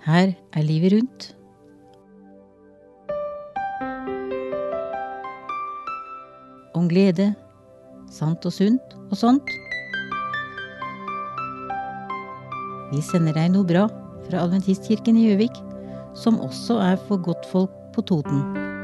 Her livet rundt. Om glede, sant og sunt og sånt. Vi sender deg noe bra fra Adventistkirken i Gjøvik, som også for godtfolk på Toten.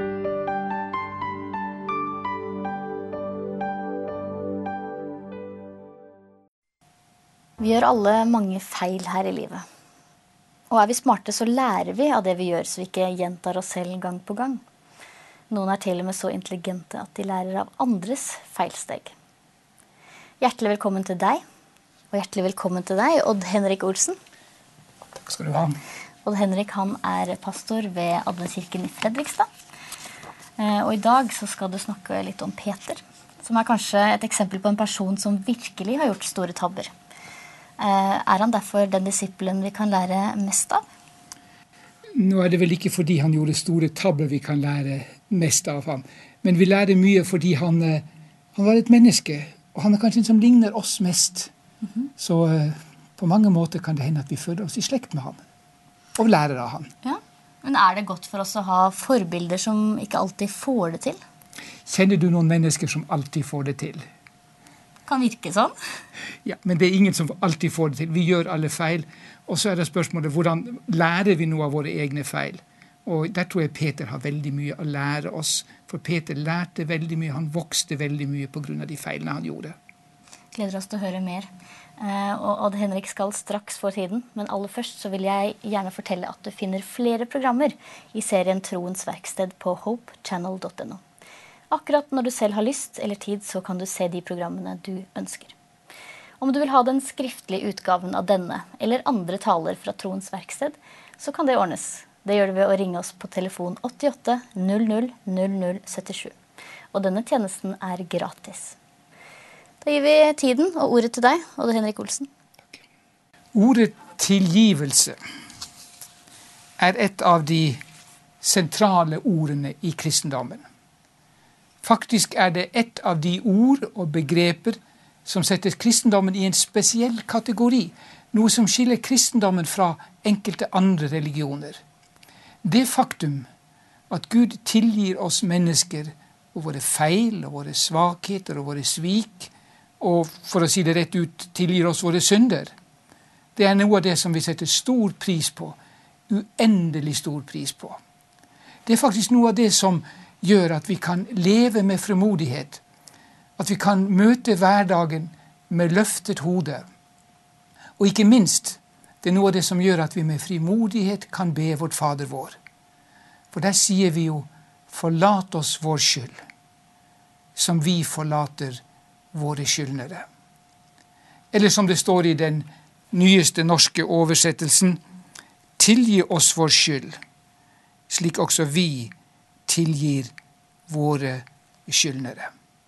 Vi gjør alle mange feil her i livet. Og vi smarte, så lærer vi av det vi gjør, så vi ikke gjentar oss selv gang på gang. Noen til og med så intelligente at de lærer av andres feilsteg. Hjertelig velkommen til deg, og hjertelig velkommen til deg, Odd Henrik Olsen. Takk skal du ha. Odd Henrik, han pastor ved Adventkirken i Fredrikstad. Og i dag så skal du snakke litt om Peter, som kanskje et eksempel på en person som virkelig har gjort store tabber. Han derfor den disippelen vi kan lære mest av? Nå det vel ikke fordi han gjorde store tabber vi kan lære mest av ham, men vi lærer mye fordi han var et menneske, og han kanskje en som ligner oss mest. Så på mange måter kan det hende at vi føler oss i slekt med han, og lærer av han. Ja, men det godt for oss å ha forbilder som ikke alltid får det til? Kjenner du noen mennesker som alltid får det til? Kan virke sånn. Ja, men det ingen som alltid får det til. Vi gjør alle feil. Og så det spørsmålet, hvordan lærer vi noe av våre egne feil? Og der tror jeg Peter har veldig mye å lære oss. For Peter lærte veldig mye, han vokste veldig mye på grunn av de feilene han gjorde. Gleder oss til å høre mer. Og Odd Henrik skal straks få tiden, men aller først så vil jeg gjerne fortelle at du finner flere programmer i serien Troens Verksted på hopechannel.no. Akkurat når du selv har lyst eller tid, så kan du se de programmene du ønsker. Om du vil ha den skriftlige utgaven av denne, eller andre taler fra Troens Verksted, så kan det ordnes. Det gjør du ved å ringe oss på telefon 88 00 0077. Og denne tjenesten gratis. Da gir vi tiden og ordet til deg, Odd Henrik Olsen. Takk. Ordet tilgivelse et av de sentrale ordene i kristendommen. Faktisk det et av de ord og begreper som setter kristendommen i en spesiell kategori, noe som skiller kristendommen fra enkelte andre religioner. Det faktum at Gud tilgir oss mennesker og våre feil og våre svakheter og våre svik, og for å si det rett ut, tilgir oss våre synder, det noe av det som vi setter stor pris på, uendelig stor pris på. Det faktisk noe av det som gjør at vi kan leve med fremodighet, at vi kan møte hverdagen med løftet hode. Og ikke minst, det noe av det som gjør at vi med frimodighet kan be vårt Fader vår. For der sier vi jo, forlat oss vår skyld, som vi forlater våre skyldnere. Eller som det står i den nyeste norske oversettelsen, tilgi oss vår skyld, slik også vi tilgir våre skyldnere.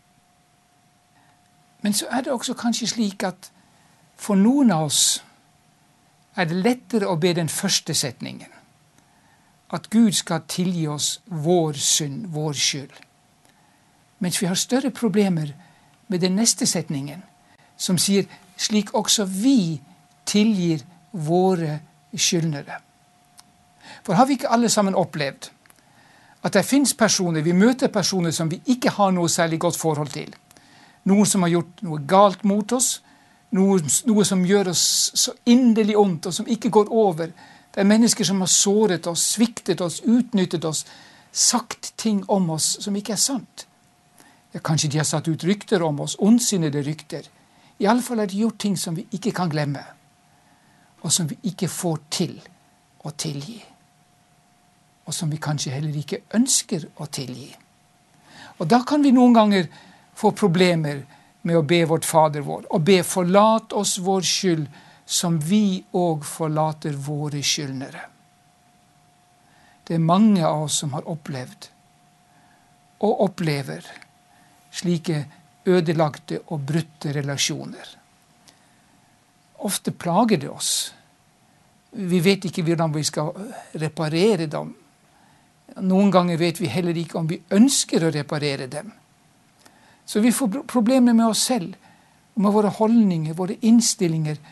Men så det også kanskje slik at for noen av oss det lettere å be den første setningen. At Gud skal tilgi oss vår synd, vår skyld. Mens vi har større problemer med den neste setningen, som sier slik også vi tilgir våre skyldnere. For har vi ikke alle sammen opplevd at det finnes personer, vi møter personer som vi ikke har noe særlig godt forhold til. Noen som har gjort noe galt mot oss, noe som gjør oss så inderlig ondt og som ikke går over. Det mennesker som har såret oss, sviktet oss, utnyttet oss, sagt ting om oss som ikke sant. Ja, kanskje de har satt ut rykter om oss, ondsinnede rykter. I alle fall de gjort ting som vi ikke kan glemme, og som vi ikke får til å tilgi. Og som vi kanskje heller ikke ønsker å tilgi. Og da kan vi noen ganger få problemer med å be vårt Fader vår, og be forlat oss vår skyld, som vi og forlater våre skyldnere. Det mange av oss som har opplevd, og opplever, slike ødelagte og brutte relasjoner. Ofte plager det oss. Vi vet ikke hvordan vi skal reparere dem. Noen ganger vet vi heller ikke om vi ønsker å reparere dem. Så vi får problemer med oss selv, med våre holdninger, våre innstillinger,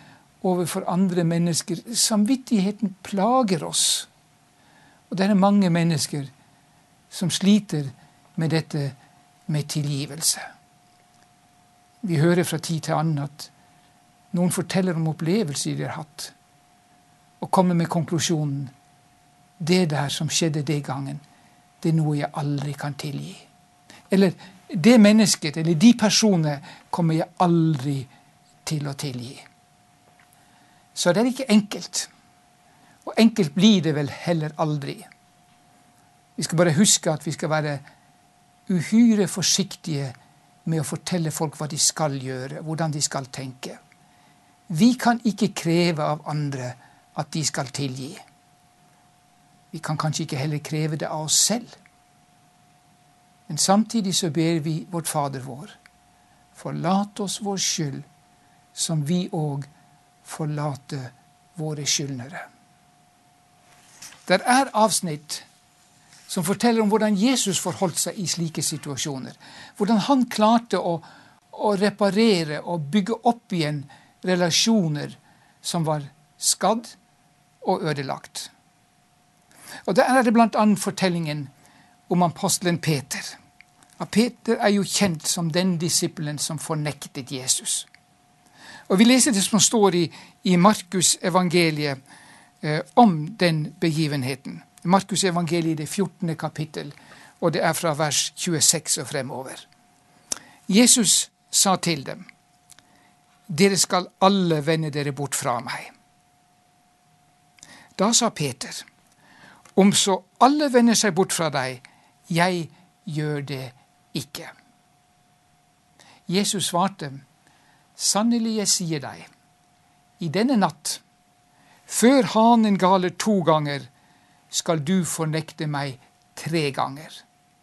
overfor andre mennesker. Samvittigheten plager oss. Og det er mange mennesker som sliter med dette med tilgivelse. Vi hører fra tid til annen at noen forteller om opplevelser de har hatt, og kommer med konklusjonen: det der som skjedde den gangen, det er noe jeg aldri kan tilgi. Eller det mennesket, eller de personene, kommer jeg aldri til å tilgi. Så det er ikke enkelt. Og enkelt blir det vel heller aldri. Vi skal bare huske at vi skal være uhyre forsiktige med å fortelle folk hva de skal gjøre, hvordan de skal tenke. Vi kan ikke kreve av andre at de skal tilgi. Vi kan kanskje ikke heller kreve det av oss selv. Men samtidig så ber vi vårt Fader vår: forlat oss vår skyld, som vi òg forlater våre skyldnere. Der er avsnitt som forteller om hvordan Jesus forholdt seg i slike situasjoner. Hvordan han klarte å reparere og bygge opp igjen relasjoner som var skadd og ødelagt. Og der er det blant annet fortellingen om apostelen Peter. Og Peter er jo kjent som den disippelen som fornektet Jesus. Og vi leser det som står i Markus evangeliet om den begivenheten. Markus evangeliet, det 14. kapittel, og det er fra vers 26 og fremover. Jesus sa til dem: dere skal alle vende dere bort fra meg. Da sa Peter: om så alle vender seg bort fra deg, jeg gjør det ikke. Jesus svarte: sannelig jeg sier deg, i denne natt, før hanen galer 2 ganger, skal du fornekte meg 3 ganger.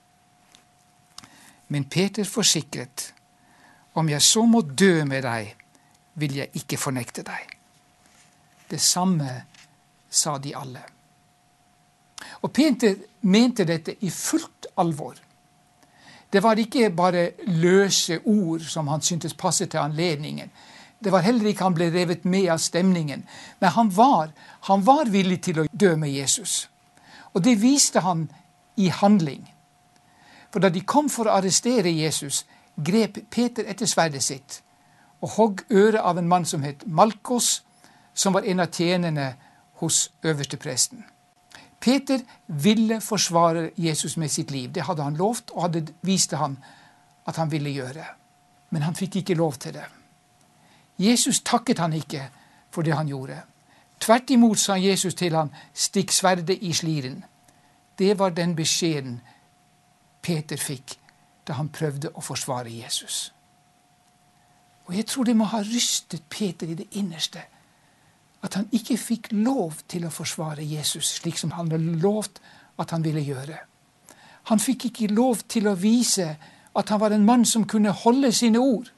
Men Peter forsikret: om jeg så må dø med deg, vil jeg ikke fornekte deg. Det samme sa de alle. Og Peter mente dette i fullt alvor. Det var ikke bare løse ord som han syntes passet til anledningen. Det var heller ikke han ble revet med av stemningen. Men han var villig til å dø med Jesus. Og det viste han i handling. For da de kom for å arrestere Jesus, grep Peter etter sverdet sitt og hogg øret av en mann som het Malkos, som var en av tjenerne hos øverstepresten. Peter ville forsvare Jesus med sitt liv. Det hadde han lovt, og viste han at han ville gjøre. Men han fikk ikke lov til det. Jesus takket han ikke for det han gjorde. Tvert imot sa Jesus til han: stikk sverdet i sliren. Det var den beskjeden Peter fikk da han prøvde å forsvare Jesus. Og jeg tror det må ha rystet Peter i det innerste, at han ikke fikk lov til å forsvare Jesus slik som han hadde lovt at han ville gjøre. Han fikk ikke lov til å vise at han var en mann som kunne holde sine ord.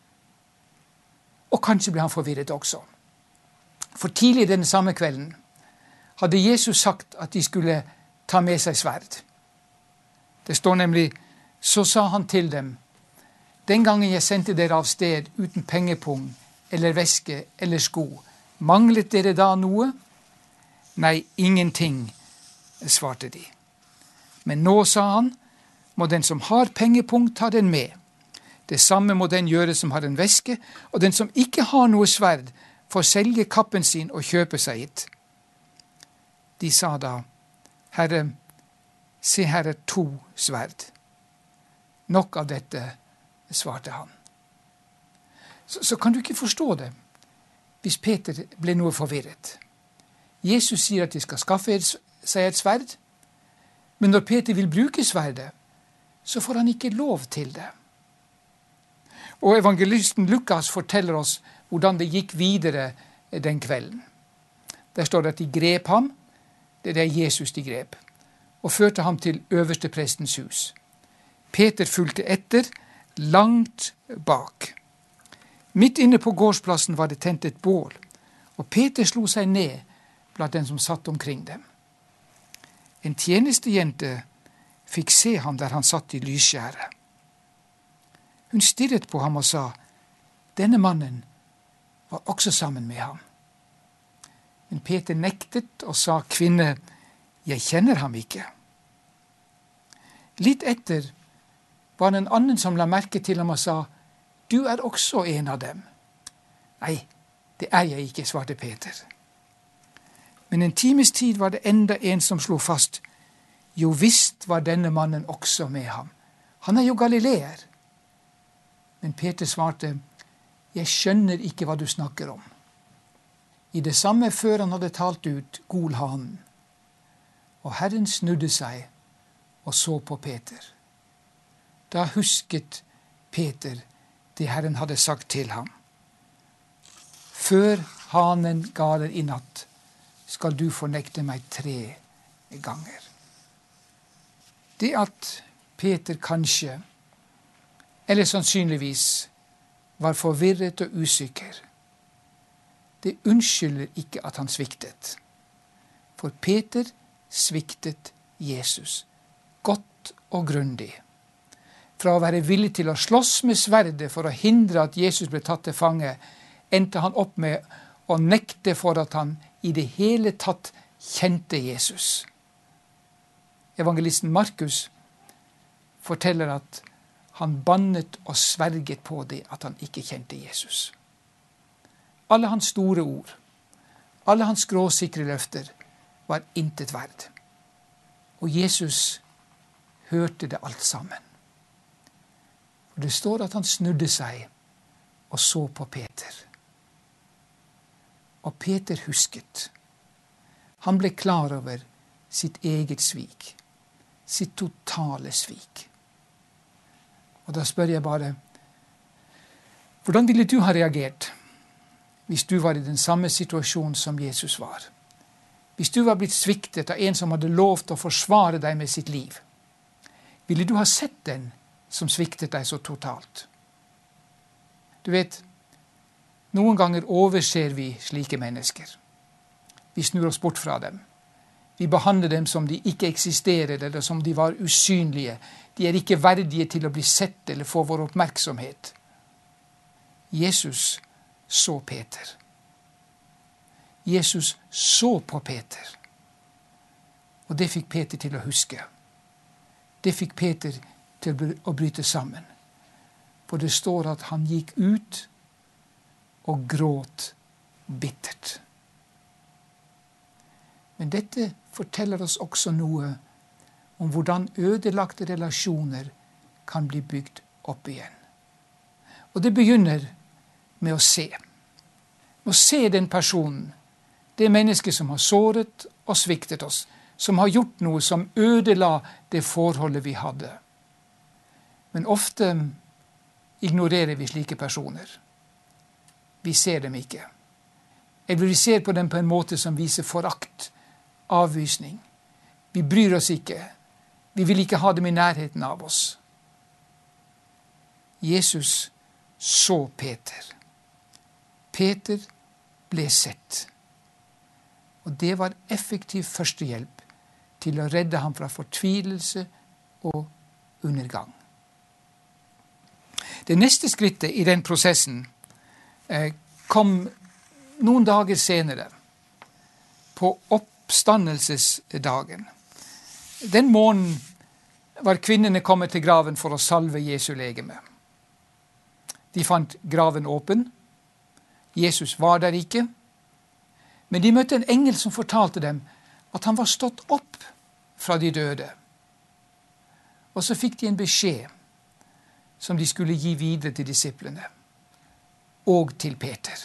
Og kanskje ble han forvirret også. For tidlig den samme kvelden hadde Jesus sagt at de skulle ta med seg sverd. Det står nemlig: så sa han til dem: den gangen jeg sendte dere av sted uten pengepung eller veske eller sko, manglet dere da noe? Nei, ingenting, svarte de. Men nå, sa han, må den som har pengepung ta den med. Det samme må den gjøre som har en veske, og den som ikke har noe sverd, får selge kappen sin og kjøpe seg hit. De sa da: Herre, se her er 2 sverd. Nok av dette, svarte han. Så kan du ikke forstå det hvis Peter ble noe forvirret. Jesus sier at de skal skaffe seg et sverd, men når Peter vil bruke sverdet, så får han ikke lov til det. Og evangelisten Lukas forteller oss hvordan det gikk videre den kvelden. Der står det at de grep ham, det er Jesus de grep, og førte ham til øversteprestens hus. Peter fulgte etter, langt bak. Midt inne på gårdsplassen var det tent et bål, og Peter slo seg ned blant den som satt omkring dem. En tjenestejente fikk se ham der han satt i lysskjæret. Hun stirret på ham og sa: denne mannen var også sammen med ham. Men Peter nektet og sa, kvinne, jeg kjenner ham ikke. Litt etter var det en annen som la merke til ham og sa, du er også en av dem. Nei, det er jeg ikke, svarte Peter. Men en times tid var det enda en som slo fast, jo visst var denne mannen også med ham. Han er jo galileer. Men Peter svarte, jeg skjønner ikke hva du snakker om. I det samme før han hadde talt ut, gol hanen. Og Herren snudde seg og så på Peter. Da husket Peter det Herren hadde sagt til ham. Før hanen galer i natt, skal du fornekte meg 3 ganger. Det at Peter kanskje, eller sannsynligvis, var forvirret og usikker, det unnskylder ikke at han sviktet. For Peter sviktet Jesus godt og grundig. Fra å være villig til å slåss med sverdet for å hindre at Jesus ble tatt til fange, endte han opp med å nekte for at han i det hele tatt kjente Jesus. Evangelisten Markus forteller at han bannet og sverget på det at han ikke kjente Jesus. Alle hans store ord, alle hans skråsikre løfter var intet verd. Og Jesus hørte det alt sammen. Og det står at han snudde seg og så på Peter. Og Peter husket. Han ble klar over sitt eget svik, sitt totale svik. Og da spør jeg bare, hvordan ville du ha reagert hvis du var i den samme situasjonen som Jesus var? Hvis du var blitt sviktet av en som hadde lovt å forsvare deg med sitt liv, ville du ha sett den som sviktet deg så totalt? Du vet, noen ganger overser vi slike mennesker. Vi snur oss bort fra dem. Vi behandler dem som de ikke eksisterer, eller som de var usynlige. De er ikke verdige til å bli sett eller få vår oppmerksomhet. Jesus så Peter. Jesus så på Peter. Og det fikk Peter til å huske. Det fikk Peter til å bryte sammen. For det står at han gikk ut og gråt bittert. Men dette forteller oss også noe om hvordan ødelagte relasjoner kan bli bygd opp igjen. Og det begynner med å se. Å se den personen, det mennesket som har såret og sviktet oss, som har gjort noe som ødela det forholdet vi hadde. Men ofte ignorerer vi slike personer. Vi ser dem ikke. Eller vi ser på dem på en måte som viser forakt, avvisning. Vi bryr oss ikke. Vi vil ikke ha dem i nærheten av oss. Jesus så Peter. Peter ble sett. Og det var effektiv førstehjelp til å redde ham fra fortvilelse og undergang. Det neste skrittet i den prosessen kom noen dager senere, på oppstandelsesdagen. Den morgenen var kvinnene kommet til graven for å salve Jesu legeme. De fant graven åpen. Jesus var der ikke. Men de møtte en engel som fortalte dem at han var stått opp fra de døde. Og så fikk de en beskjed som de skulle gi videre til disiplene og til Peter.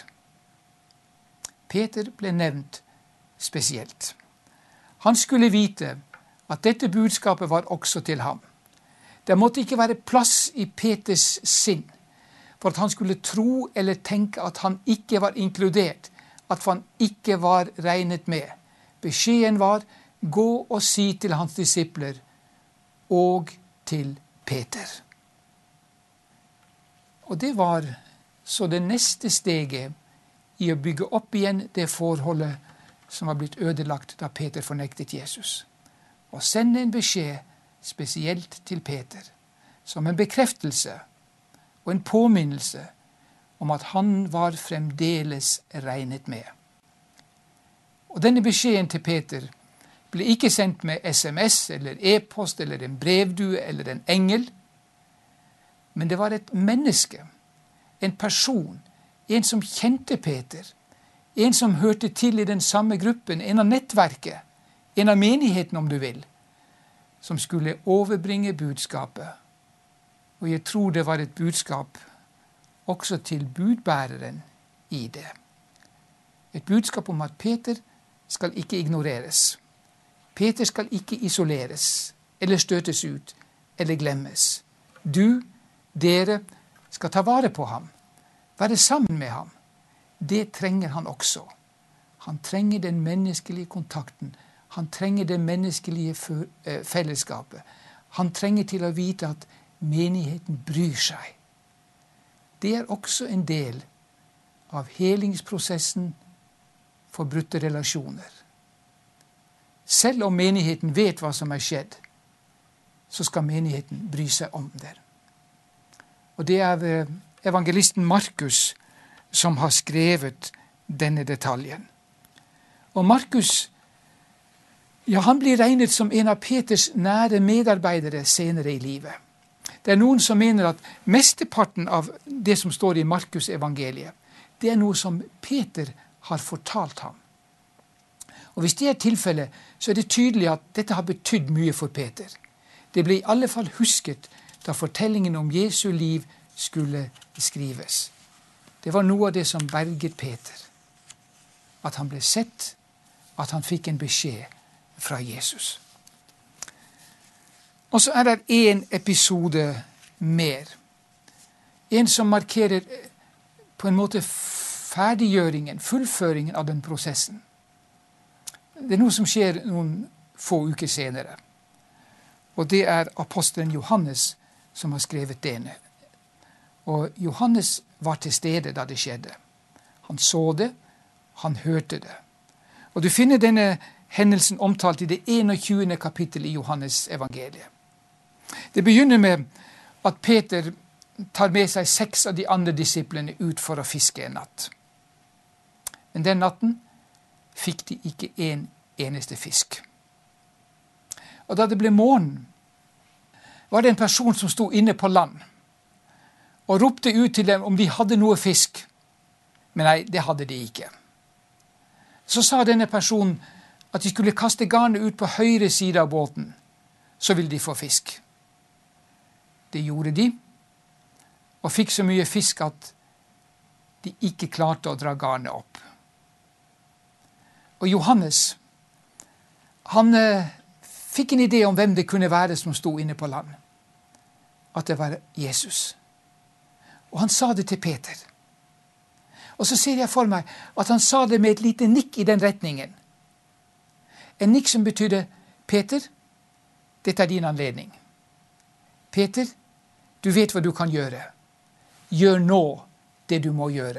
Peter ble nevnt spesielt. Han skulle vite at dette budskapet var også til ham. Det måtte ikke være plass i Peters sinn for at han skulle tro eller tenke at han ikke var inkludert, at han ikke var regnet med. Beskjeden var, gå og si til hans disipler og til Peter. Og det var så det neste steget i å bygge opp igjen det forholdet som var blitt ødelagt da Peter fornektet Jesus. Og sende en beskjed spesielt til Peter, som en bekreftelse og en påminnelse om at han var fremdeles regnet med. Og denne beskjeden til Peter ble ikke sendt med SMS eller e-post eller en brevdue eller en engel, men det var et menneske, en person, en som kjente Peter, en som hørte til i den samme gruppen, en av nettverket, en av menigheten om du vil, som skulle overbringe budskapet. Og jeg tror det var et budskap også til budbæreren i det. Et budskap om at Peter skal ikke ignoreres. Peter skal ikke isoleres, eller støtes ut, eller glemmes. Du, dere, skal ta vare på ham, være sammen med ham. Det trenger han også. Han trenger den menneskelige kontakten. Han trenger det menneskelige fellesskapet. Han trenger til å vite at menigheten bryr seg. Det er også en del av helingsprosessen for brutte relasjoner. Selv om menigheten vet hva som er skjedd, så skal menigheten bry seg om det. Og det er evangelisten Markus som har skrevet denne detaljen. Og Markus, ja, han blir regnet som en av Peters nære medarbeidere senere i livet. Det er noen som mener at mesteparten av det som står i Markus evangeliet, det er noe som Peter har fortalt ham. Og hvis det er tilfellet, så er det tydelig at dette har betydd mye for Peter. Det ble i alle fall husket da fortellingen om Jesu liv skulle skrives. Det var noe av det som berget Peter. At han ble sett, at han fikk en beskjed fra Jesus. Og så er det en episode mer. En som markerer på en måte ferdiggjøringen, fullføringen av den prosessen. Det er noe som skjer noen få uker senere. Og det er apostelen Johannes som har skrevet det ned. Og Johannes var til stede da det skjedde. Han så det, han hørte det. Og du finner denne hendelsen omtalt i det 21. kapittel i Johannes evangeliet. Det begynner med at Peter tar med seg 6 av de andre disiplene ut for å fiske en natt. Men den natten fikk de ikke en eneste fisk. Og da det ble morgen, var det en person som sto inne på land og ropte ut til dem om de hadde noe fisk. Men nei, det hadde de ikke. Så sa denne personen at de skulle kaste garnet ut på høyre side av båten, så ville de få fisk. Det gjorde de, og fikk så mye fisk at de ikke klarte å dra garnet opp. Og Johannes, han fikk en idé om hvem det kunne være som sto inne på land. At det var Jesus. Og han sa det til Peter. Og så ser jeg for meg at han sa det med et lite nikk i den retningen. En nikk som betydde, Peter, dette er din anledning. Peter, du vet hva du kan gjøre. Gjør nå det du må gjøre.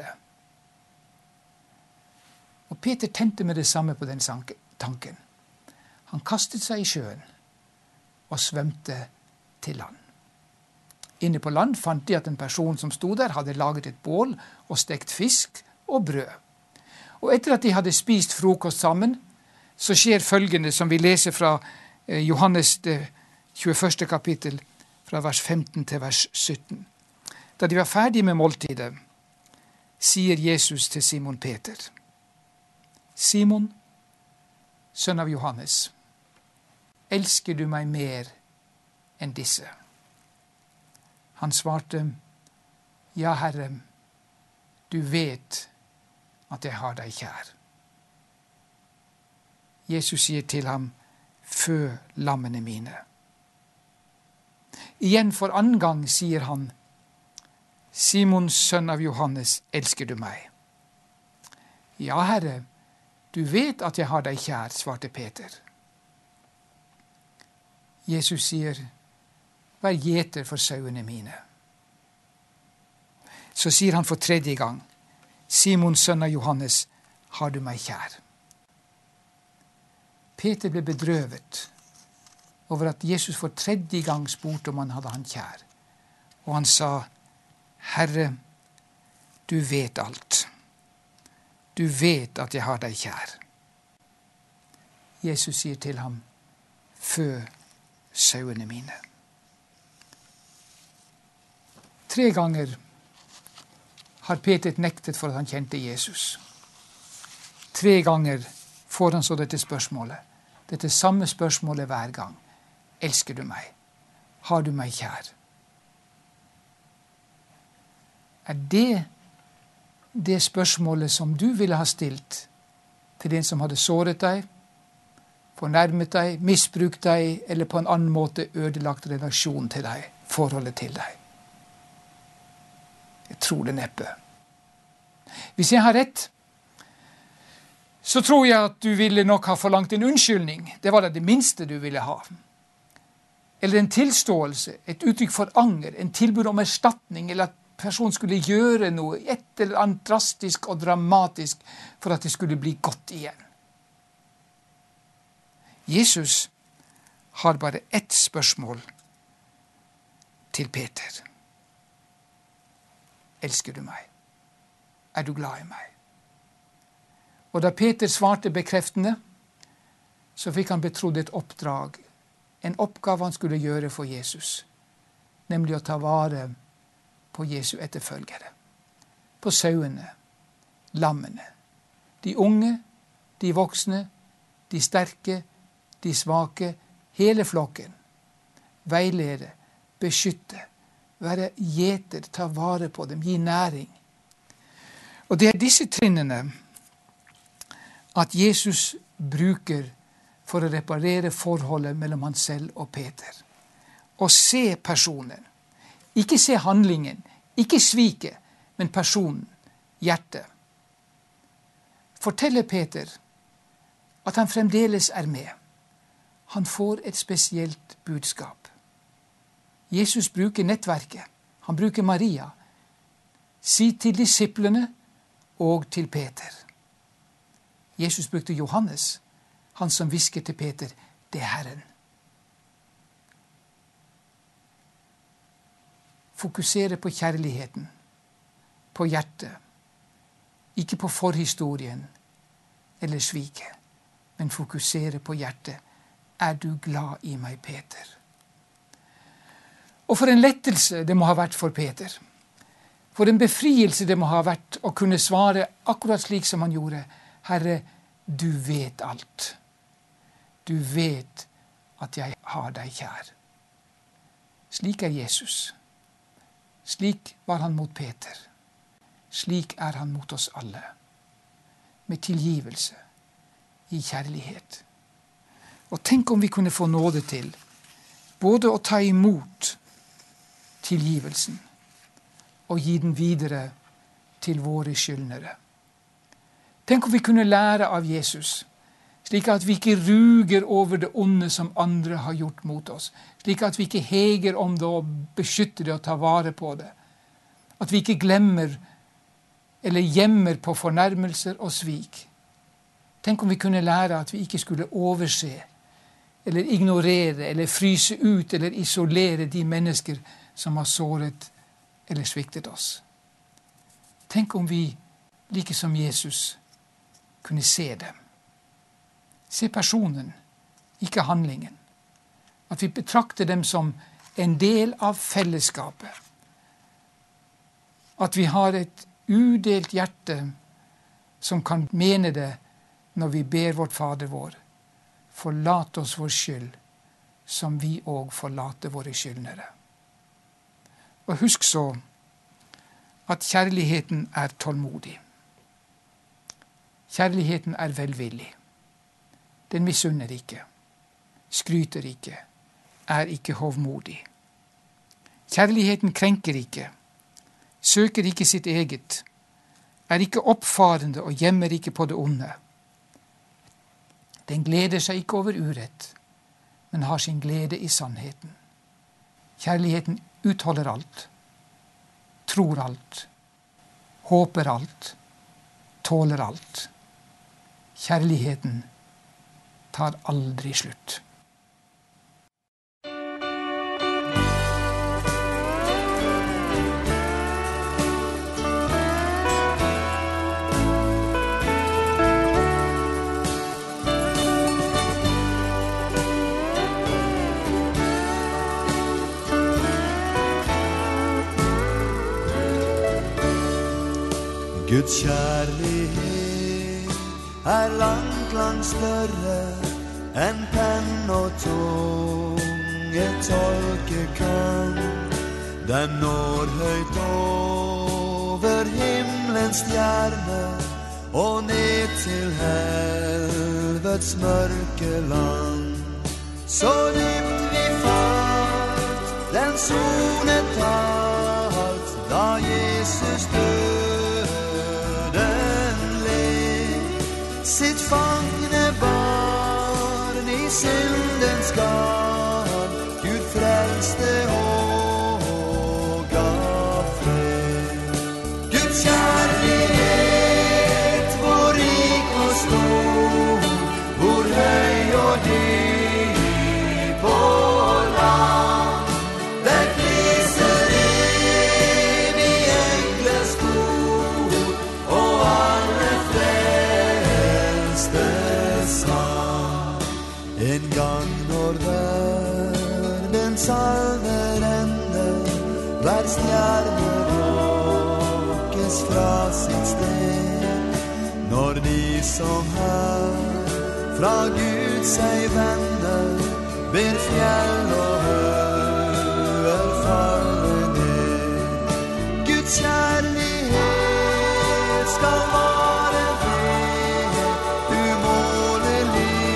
Og Peter tente med det samme på den tanken. Han kastet seg i sjøen og svømte til land. Inne på land fant de at en person som sto der hadde laget et bål og stekt fisk og brød. Og etter at de hadde spist frokost sammen, så skjer følgende som vi leser fra Johannes 21. kapittel, fra vers 15 til vers 17. Da de var ferdige med måltidet, sier Jesus til Simon Peter: Simon, sønn av Johannes, elsker du meg mer enn disse? Han svarte: Ja, Herre, du vet at jeg har deg kjær. Jesus sier til ham: Fø lammene mine. Igjen for annen gang sier han: Simon, sønn av Johannes, elsker du meg? Ja, Herre, du vet at jeg har deg kjær, svarte Peter. Jesus sier: Vær gjeter for sauene mine. Så sier han for 3. gang: Simon, sønn av Johannes, har du meg kjær? Peter ble bedrøvet over at Jesus for 3. gang spurte om han hadde han kjær. Og han sa: Herre, du vet alt. Du vet at jeg har deg kjær. Jesus sier til ham, fø sauene mine. 3 ganger har Peter nektet for at han kjente Jesus. 3 ganger får han så dette spørsmålet. Dette samme spørsmålet hver gang. Elsker du meg? Har du meg kjær? Er det spørsmålet som du ville ha stilt til den som hadde såret deg, fornærmet deg, misbrukt deg, eller på en annen måte ødelagt relasjon til deg, forholdet til deg? Jeg tror det neppe. Hvis jeg har rett, så tror jeg at du ville nok ha forlangt en unnskyldning. Det var det minste du ville ha. Eller en tilståelse, et uttrykk for anger, en tilbud om erstatning, eller at personen skulle gjøre noe, et eller annet drastisk og dramatisk for at det skulle bli godt igjen. Jesus har bare ett spørsmål til Peter. Elsker du meg? Er du glad i meg? Og da Peter svarte bekreftende, så fikk han betrodd et oppdrag, en oppgave han skulle gjøre for Jesus, nemlig å ta vare på Jesu etterfølgere, på sauene, lammene, de unge, de voksne, de sterke, de svake, hele flokken, veilede, beskytte, være gjeter, ta vare på dem, gi næring. Og det er disse trinnene at Jesus bruker for å reparere forholdet mellom han selv og Peter. Å se personen. Ikke se handlingen, ikke svike, men personen, hjertet. Forteller Peter at han fremdeles er med. Han får et spesielt budskap. Jesus bruker nettverket. Han bruker Maria. Si til disiplene og til Peter. Jesus brukte Johannes, han som hvisker til Peter, det er Herren. Fokusere på kjærligheten, på hjertet, ikke på forhistorien eller sviket, men fokusere på hjertet. Er du glad i meg, Peter? Og for en lettelse det må ha vært for Peter. For en befrielse det må ha vært å kunne svare akkurat slik som han gjorde. Herre, du vet alt. Du vet at jeg har deg kjær. Slik er Jesus. Slik var han mot Peter. Slik er han mot oss alle. Med tilgivelse, i kjærlighet. Og tenk om vi kunne få nåde til både å ta imot tilgivelsen og gi den videre til våre skyldnere. Tenk om vi kunne lære av Jesus, slik at vi ikke ruger over det onde som andre har gjort mot oss, slik at vi ikke heger om det og beskytter det og tar vare på det, at vi ikke glemmer eller gjemmer på fornærmelser og svik. Tenk om vi kunne lære at vi ikke skulle overse eller ignorere eller fryse ut eller isolere de mennesker som har såret eller sviktet oss. Tenk om vi, like som Jesus, kunne se dem. Se personen, ikke handlingen. At vi betrakter dem som en del av fellesskapet. At vi har et udelt hjerte som kan mene det når vi ber vårt Fader vår. Forlat oss vår skyld, som vi også forlater våre skyldnere. Og husk så at kjærligheten er tålmodig. Kjærligheten er velvillig. Den misunner ikke, skryter ikke, er ikke hovmodig. Kjærligheten krenker ikke, søker ikke sitt eget, er ikke oppfarende og gjemmer ikke på det onde. Den gleder seg ikke over urett, men har sin glede i sannheten. Kjærligheten utholder alt, tror alt, håper alt, tåler alt. Kjærligheten tar aldri slutt. Guds kjærlighet langt, langt større enn penn og tunge tolke kan. Den når høyt over himmelens stjerne og ned til helvets mørke land. Så dypt vi falt, den sonet alt, da Jesus døden led. Sitt fangne barn i syndens garn, Gud frelste og gav fred. Guds kjærlighet, hvor rik og stor, hvor høy og dyp og lang, der kviser evig enkle spor, og alle frelste sang. En gang når verdens alder ender, hver stjerne råkes fra sitt sted, når de som her fra Gud seg vender, ber fjell og høer falle ned. Guds kjærlighet skal vare ved, umålelig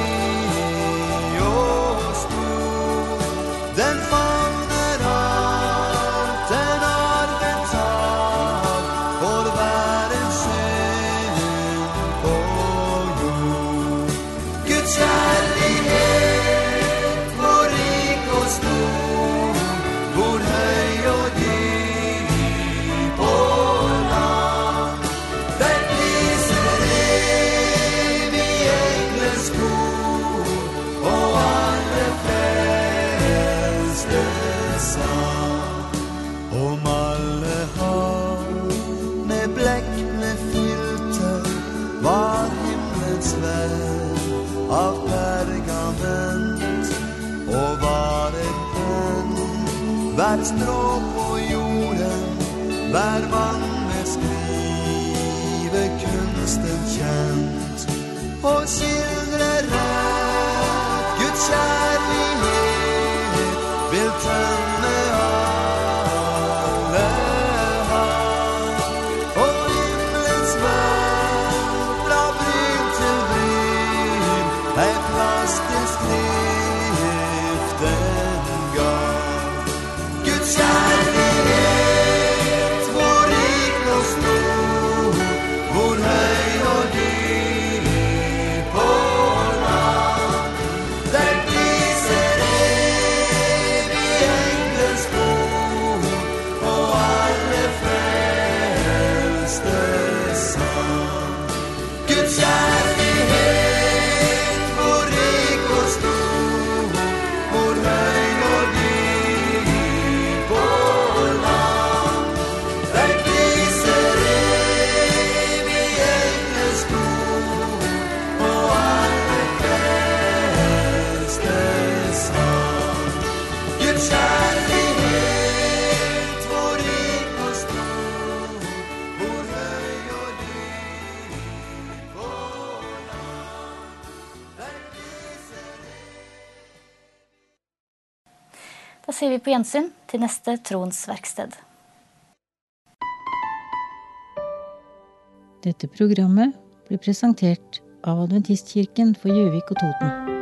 og stor. Den favner alt, den har betalt for verdens synd på jord. Guds kjærlighet, hvor rik og stor, hvor høy og dyp og lang, der lyser evig enkle spor, og alle frelste sang. Om alle hav med blekk ble fylte, var himmelens vær av pergament, og var et penn, hver strå på jorden, hver mann med skrivekunsten kjent, og skildrer rett Guds kjærlighet, vil tømme alle hav, og himmelens vær fra bryn til bryn, ei plass til skriften gav. Guds kjærlighet, hvor rik og stor, hvor høy og dyp og lang, der lyser evig enkle spor, og alle frelste sang. Guds kjærlighet, hvor rik og stor, hvor høy og dyp og lang, der lyser evig enkle spor, og alle frelste sang. Guds kjærlighet, hvor rik og stor, hvor høy og dyp og lang, der lyser Da sier vi på gjensyn til neste Troens verksted. Dette programmet ble presentert av Adventistkirken for Gjøvik og Toten.